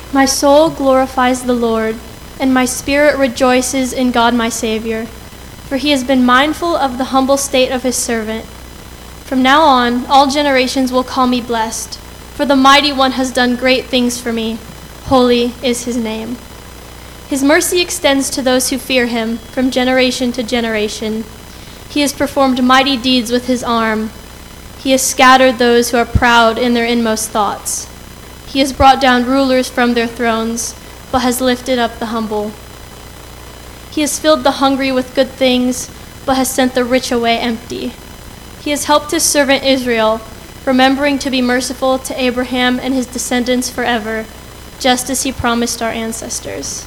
My soul glorifies the Lord, and my spirit rejoices in God my Savior, for he has been mindful of the humble state of his servant. From now on, all generations will call me blessed, for the Mighty One has done great things for me. Holy is his name. His mercy extends to those who fear him from generation to generation. He has performed mighty deeds with his arm. He has scattered those who are proud in their inmost thoughts. He has brought down rulers from their thrones, but has lifted up the humble. He has filled the hungry with good things, but has sent the rich away empty. He has helped his servant Israel, remembering to be merciful to Abraham and his descendants forever, just as he promised our ancestors.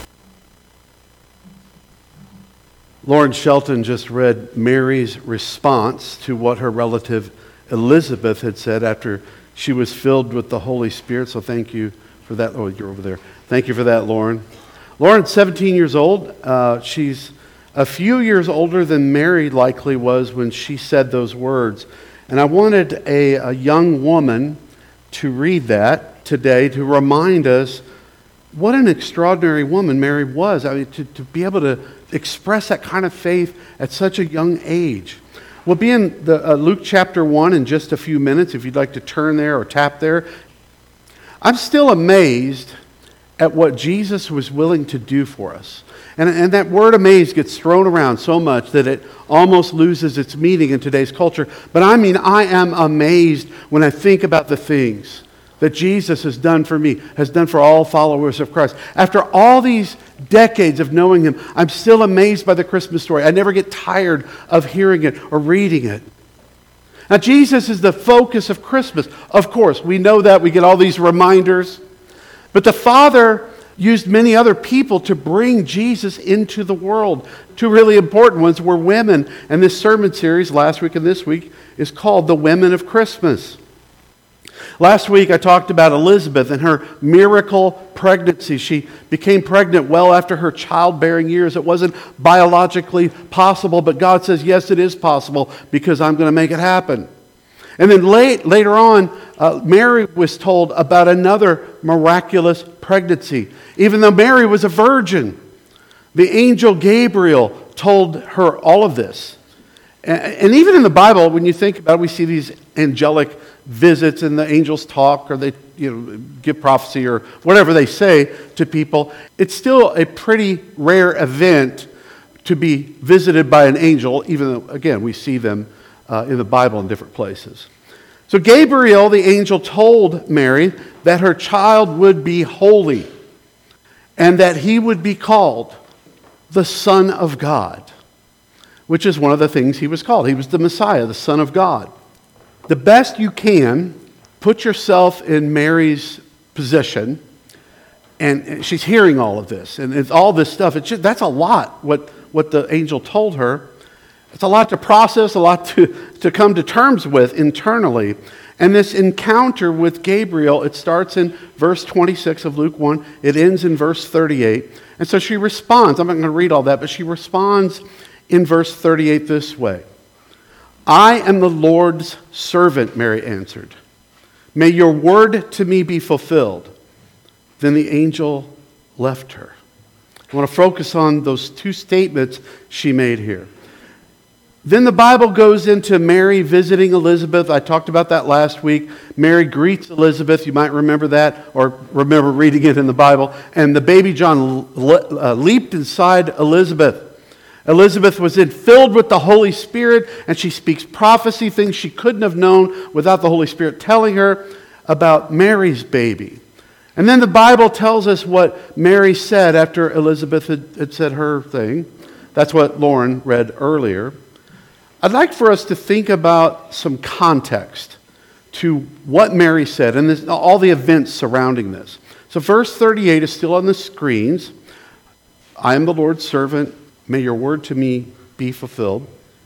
Lauren Shelton just read Mary's response to what her relative Elizabeth had said after she was filled with the Holy Spirit. So thank you for that. Oh, you're over there. Thank you for that, Lauren. Lauren's 17 years old. She's a few years older than Mary likely was when she said those words. And I wanted a young woman to read that today to remind us what an extraordinary woman Mary was. I mean, to be able to express that kind of faith at such a young age. We'll be in the Luke chapter 1 in just a few minutes if you'd like to turn there or tap there. I'm still amazed at what Jesus was willing to do for us. And that word amazed gets thrown around so much that it almost loses its meaning in today's culture. But I mean, I am amazed when I think about the things that Jesus has done for me, has done for all followers of Christ. After all these decades of knowing him, I'm still amazed by the Christmas story. I never get tired of hearing it or reading it. Now, Jesus is the focus of Christmas. Of course, we know that. We get all these reminders. But the Father used many other people to bring Jesus into the world. Two really important ones were women. And this sermon series, last week and this week, is called The Women of Christmas. Last week I talked about Elizabeth and her miracle pregnancy. She became pregnant well after her childbearing years. It wasn't biologically possible, but God says, yes, it is possible because I'm going to make it happen. And then later on, Mary was told about another miraculous pregnancy. Even though Mary was a virgin, the angel Gabriel told her all of this. And even in the Bible, when you think about it, we see these angelic visits and the angels talk or they give prophecy or whatever they say to people. It's still a pretty rare event to be visited by an angel, even though, again, we see them in the Bible in different places. So Gabriel, the angel, told Mary that her child would be holy and that he would be called the Son of God, which is one of the things he was called. He was the Messiah, the Son of God. The best you can, put yourself in Mary's position, and she's hearing all of this, and it's all this stuff. That's a lot, what the angel told her. It's a lot to process, a lot to come to terms with internally. And this encounter with Gabriel, it starts in verse 26 of Luke 1. It ends in verse 38. And so she responds. I'm not going to read all that, but she responds in verse 38 this way. I am the Lord's servant, Mary answered. May your word to me be fulfilled. Then the angel left her. I want to focus on those two statements she made here. Then the Bible goes into Mary visiting Elizabeth. I talked about that last week. Mary greets Elizabeth. You might remember that or remember reading it in the Bible. And the baby John leaped inside Elizabeth. Elizabeth was then filled with the Holy Spirit, and she speaks prophecy, things she couldn't have known without the Holy Spirit telling her about Mary's baby. And then the Bible tells us what Mary said after Elizabeth had said her thing. That's what Lauren read earlier. I'd like for us to think about some context to what Mary said and all the events surrounding this. So verse 38 is still on the screens. I am the Lord's servant. May your word to me be fulfilled.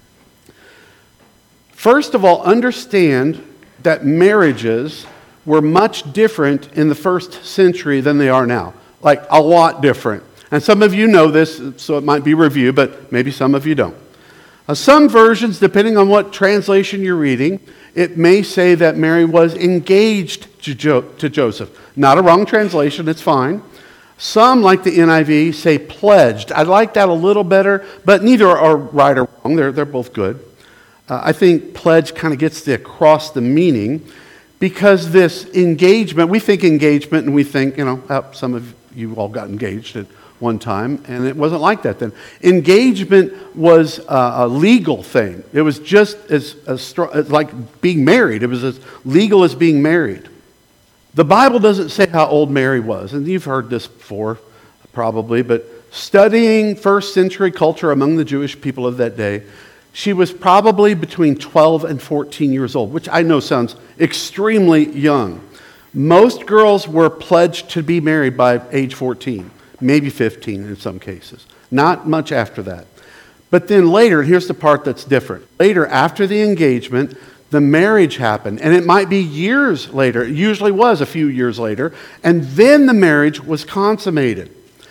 First of all, understand that marriages were much different in the first century than they are now. Like a lot different. And some of you know this, so it might be review, but maybe some of you don't. Some versions, depending on what translation you're reading, it may say that Mary was engaged to Joseph. Not a wrong translation, it's fine. Some, like the NIV, say pledged. I like that a little better, but neither are right or wrong. They're both good. I think pledge kind of gets across the meaning, because this engagement, we think engagement and we think, some of you all got engaged at one time, and it wasn't like that then. Engagement was a legal thing. It was just as like being married. It was as legal as being married. The Bible doesn't say how old Mary was, and you've heard this before, probably, but studying first century culture among the Jewish people of that day, she was probably between 12 and 14 years old, which I know sounds extremely young. Most girls were pledged to be married by age 14, maybe 15 in some cases. Not much after that. But then later, and here's the part that's different. Later, after the engagement, the marriage happened, and it might be years later. It usually was a few years later, and then the marriage was consummated.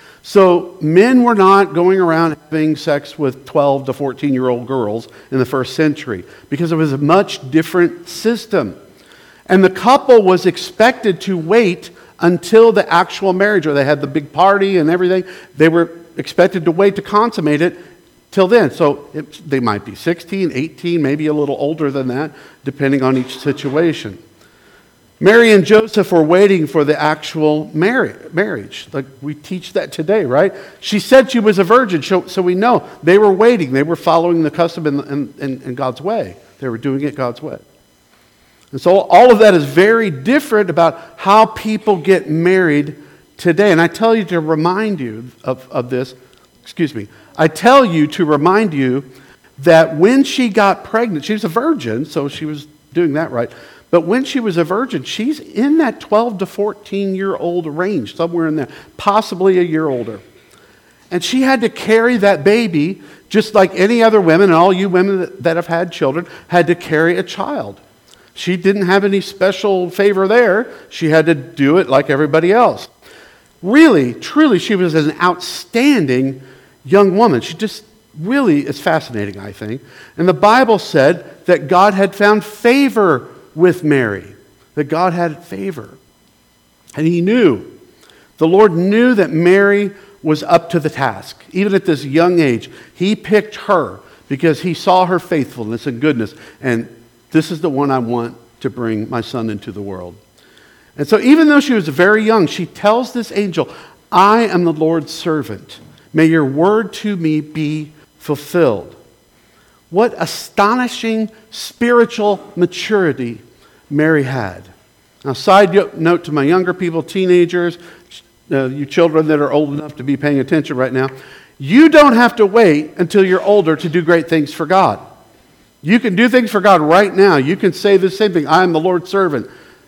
So men were not going around having sex with 12 to 14-year-old girls in the first century, because it was a much different system. And the couple was expected to wait until the actual marriage, or they had the big party and everything. They were expected to wait to consummate it till then. So they might be 16, 18, maybe a little older than that, depending on each situation. Mary and Joseph were waiting for the actual marriage. Like we teach that today, right? She said she was a virgin, so we know they were waiting. They were following the custom in God's way. They were doing it God's way. And so all of that is very different about how people get married today. And I tell you to remind you of this. I tell you to remind you that when she got pregnant, she was a virgin, so she was doing that right. But when she was a virgin, she's in that 12 to 14-year-old range, somewhere in there, possibly a year older. And she had to carry that baby just like any other women, and all you women that have had children had to carry a child. She didn't have any special favor there. She had to do it like everybody else. Really, truly, she was an outstanding young woman. She just really is fascinating, I think. And the Bible said that God had found favor with Mary, that God had favor. And he knew, the Lord knew that Mary was up to the task. Even at this young age, he picked her because he saw her faithfulness and goodness. And this is the one I want to bring my son into the world. And so even though she was very young, she tells this angel, I am the Lord's servant. May your word to me be fulfilled. What astonishing spiritual maturity Mary had. Now, side note to my younger people, teenagers, you children that are old enough to be paying attention right now, you don't have to wait until you're older to do great things for God. You can do things for God right now. You can say the same thing, I am the Lord's servant.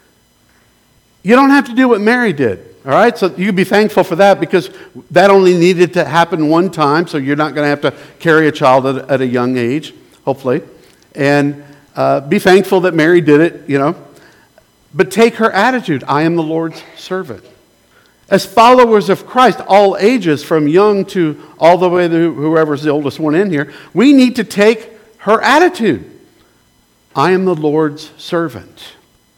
You don't have to do what Mary did. All right, so you can be thankful for that because that only needed to happen one time, so you're not going to have to carry a child at a young age, hopefully. And be thankful that Mary did it, But take her attitude, I am the Lord's servant. As followers of Christ, all ages, from young to all the way to whoever's the oldest one in here, we need to take her attitude. I am the Lord's servant.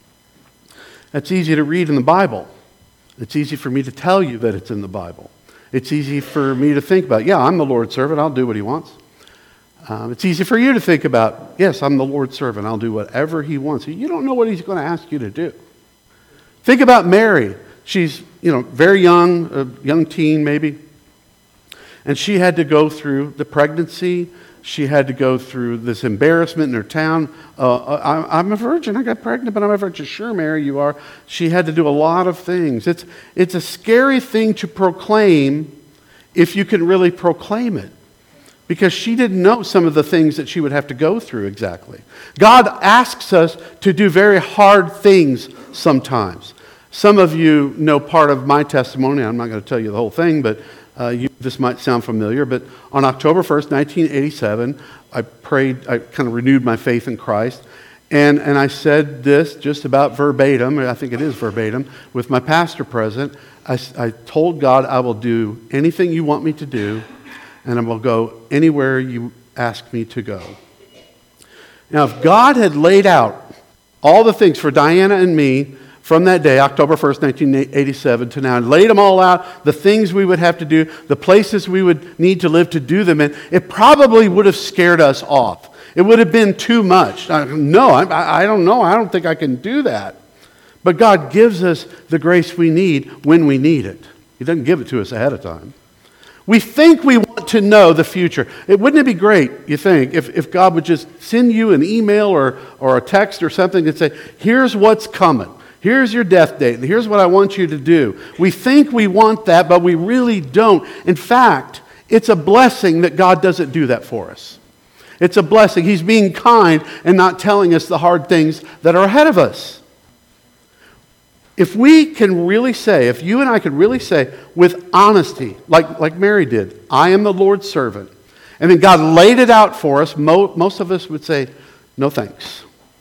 That's easy to read in the Bible. It's easy for me to tell you that it's in the Bible. It's easy for me to think about, I'm the Lord's servant, I'll do what he wants. It's easy for you to think about, yes, I'm the Lord's servant, I'll do whatever he wants. You don't know what he's going to ask you to do. Think about Mary. She's, very young, a young teen maybe. And she had to go through the pregnancy. She had to go through this embarrassment in her town. I'm a virgin. I got pregnant, but I'm a virgin. Sure, Mary, you are. She had to do a lot of things. It's a scary thing to proclaim if you can really proclaim it, because she didn't know some of the things that she would have to go through exactly. God asks us to do very hard things sometimes. Some of you know part of my testimony. I'm not going to tell you the whole thing, but this might sound familiar, but on October 1st, 1987, I prayed, I kind of renewed my faith in Christ, and I said this just about verbatim, I think it is verbatim, with my pastor present. I told God, I will do anything you want me to do, and I will go anywhere you asked me to go. Now, if God had laid out all the things for Diana and me from that day, October 1st, 1987 to now, and laid them all out, the things we would have to do, the places we would need to live to do them in, it probably would have scared us off. It would have been too much. No, I don't know. I don't think I can do that. But God gives us the grace we need when we need it. He doesn't give it to us ahead of time. We think we want to know the future. Wouldn't it be great, you think, if God would just send you an email or a text or something and say, here's what's coming. Here's your death date. Here's what I want you to do. We think we want that, but we really don't. In fact, it's a blessing that God doesn't do that for us. It's a blessing. He's being kind and not telling us the hard things that are ahead of us. If we can really say, if you and I could really say with honesty, like Mary did, I am the Lord's servant, and then God laid it out for us, most of us would say, no thanks.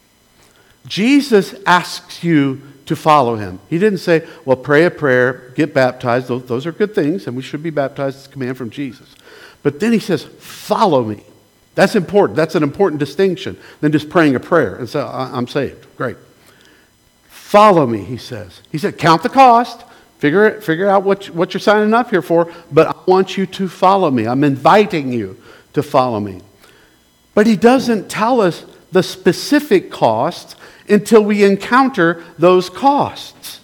Jesus asks you to follow him. He didn't say, well, pray a prayer, get baptized. Those are good things, and we should be baptized. It's a command from Jesus. But then he says, follow me. That's important. That's an important distinction than just praying a prayer and say, I'm saved. Great. Follow me, he says. He said, count the cost. Figure out what you're signing up here for, but I want you to follow me. I'm inviting you to follow me. But he doesn't tell us the specific costs until we encounter those costs.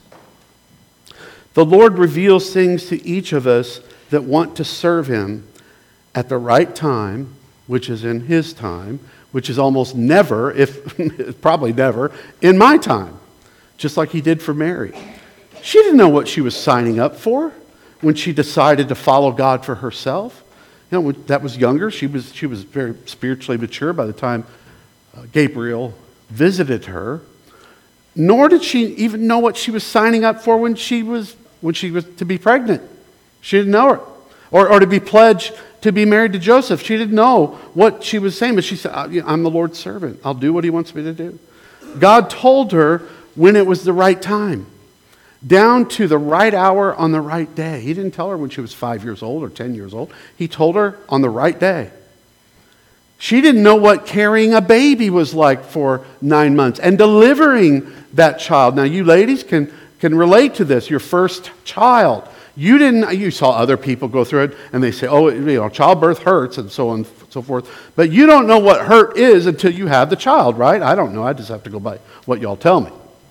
The Lord reveals things to each of us that want to serve him at the right time, which is in his time, which is almost never, probably never, in my time. Just like he did for Mary. She didn't know what she was signing up for when she decided to follow God for herself. You know, when that was younger. She was very spiritually mature by the time Gabriel visited her. Nor did she even know what she was signing up for when she was to be pregnant. She didn't know it. Or to be pledged to be married to Joseph. She didn't know what she was saying, but she said, I'm the Lord's servant. I'll do what he wants me to do. God told her when it was the right time, down to the right hour on the right day. He didn't tell her when she was 5 years old or 10 years old. He told her on the right day. She didn't know what carrying a baby was like for 9 months and delivering that child. Now, you ladies can relate to this, your first child. You saw other people go through it and they say, childbirth hurts and so on and so forth. But you don't know what hurt is until you have the child, right? I don't know. I just have to go by what y'all tell me.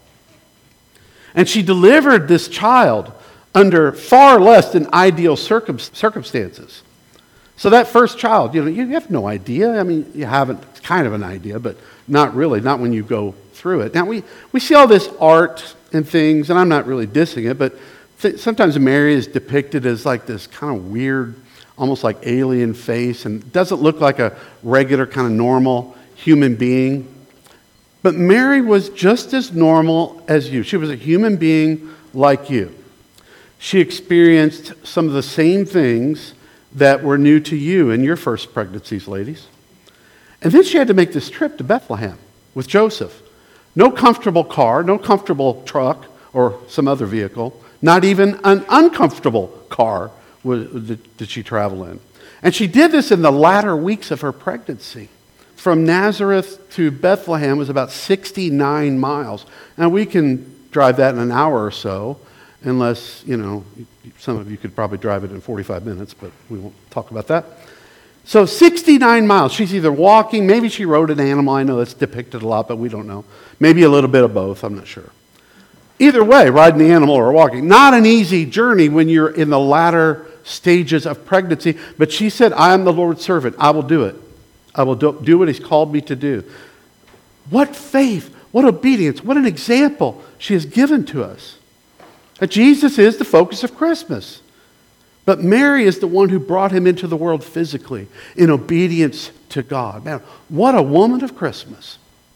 And she delivered this child under far less than ideal circumstances. So that first child, you have no idea. I mean, you have kind of an idea, but not really, not when you go through it. Now, we see all this art and things, and I'm not really dissing it, but sometimes Mary is depicted as like this kind of weird, almost like alien face, and doesn't look like a regular kind of normal human being. But Mary was just as normal as you. She was a human being like you. She experienced some of the same things that were new to you in your first pregnancies, ladies. And then she had to make this trip to Bethlehem with Joseph. No comfortable car, no comfortable truck or some other vehicle, not even an uncomfortable car did she travel in. And she did this in the latter weeks of her pregnancy. From Nazareth to Bethlehem was about 69 miles. Now, we can drive that in an hour or so, unless, some of you could probably drive it in 45 minutes, but we won't talk about that. So 69 miles. She's either walking, maybe she rode an animal. I know that's depicted a lot, but we don't know. Maybe a little bit of both, I'm not sure. Either way, riding the animal or walking. Not an easy journey when you're in the latter stages of pregnancy, but she said, I am the Lord's servant. I will do it. I will do what he's called me to do. What faith, what obedience, what an example she has given to us. That Jesus is the focus of Christmas. But Mary is the one who brought him into the world physically in obedience to God. Man, what a woman of Christmas.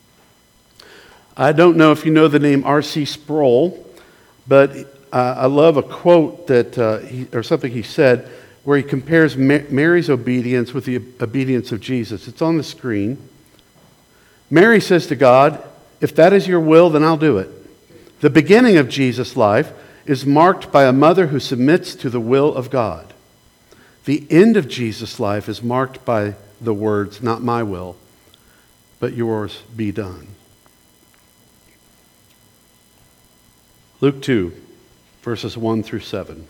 I don't know if you know the name R.C. Sproul, but I love a quote or something he said where he compares Mary's obedience with the obedience of Jesus. It's on the screen. Mary says to God, if that is your will, then I'll do it. The beginning of Jesus' life is marked by a mother who submits to the will of God. The end of Jesus' life is marked by the words, "Not my will, but yours be done." Luke 2, verses 1 through 7.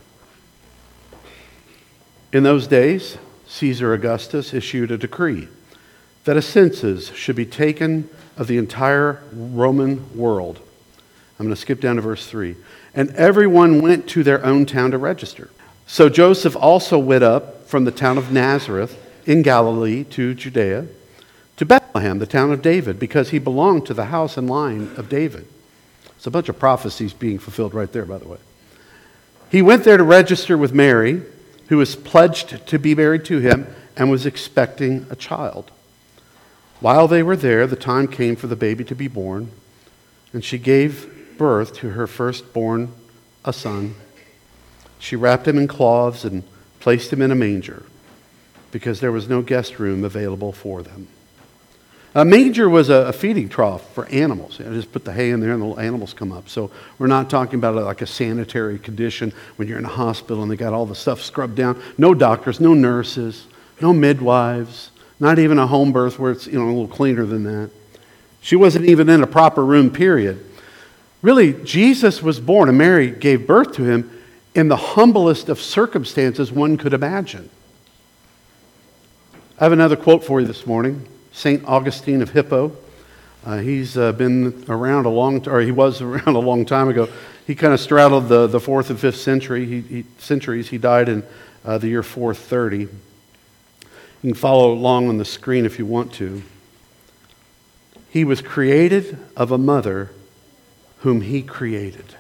In those days, Caesar Augustus issued a decree that a census should be taken of the entire Roman world. I'm going to skip down to verse 3. And everyone went to their own town to register. So Joseph also went up from the town of Nazareth in Galilee to Judea, to Bethlehem, the town of David, because he belonged to the house and line of David. It's a bunch of prophecies being fulfilled right there, by the way. He went there to register with Mary, who was pledged to be married to him and was expecting a child. While they were there, the time came for the baby to be born, and she gave birth to her firstborn, a son. She wrapped him in cloths and placed him in a manger, because there was no guest room available for them. A manger was a feeding trough for animals. You just put the hay in there and the little animals come up. So we're not talking about like a sanitary condition when you're in a hospital and they got all the stuff scrubbed down. No doctors, no nurses, no midwives, not even a home birth where it's a little cleaner than that. She wasn't even in a proper room, period. Really, Jesus was born and Mary gave birth to him in the humblest of circumstances one could imagine. I have another quote for you this morning. St. Augustine of Hippo. He's been around he was around a long time ago. He kind of straddled the 4th and 5th century. Centuries. He died in the year 430. You can follow along on the screen if you want to. He was created of a mother whom he created.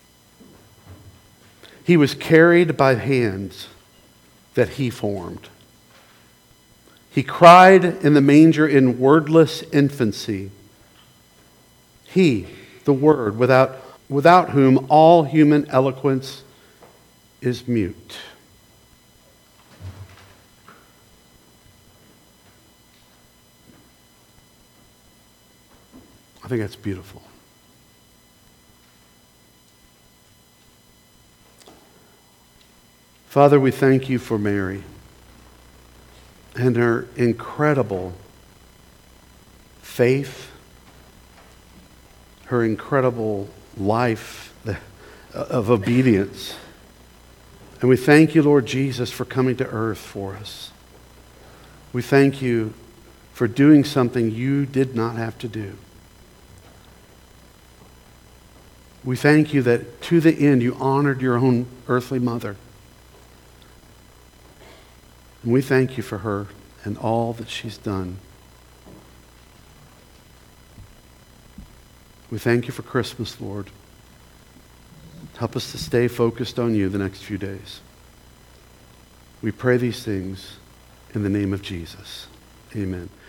He was carried by hands that he formed. He cried in the manger in wordless infancy. He, the Word, without whom all human eloquence is mute. I think that's beautiful. Father, we thank you for Mary and her incredible faith, her incredible life of obedience. And we thank you, Lord Jesus, for coming to earth for us. We thank you for doing something you did not have to do. We thank you that to the end you honored your own earthly mother. And we thank you for her and all that she's done. We thank you for Christmas, Lord. Help us to stay focused on you the next few days. We pray these things in the name of Jesus. Amen.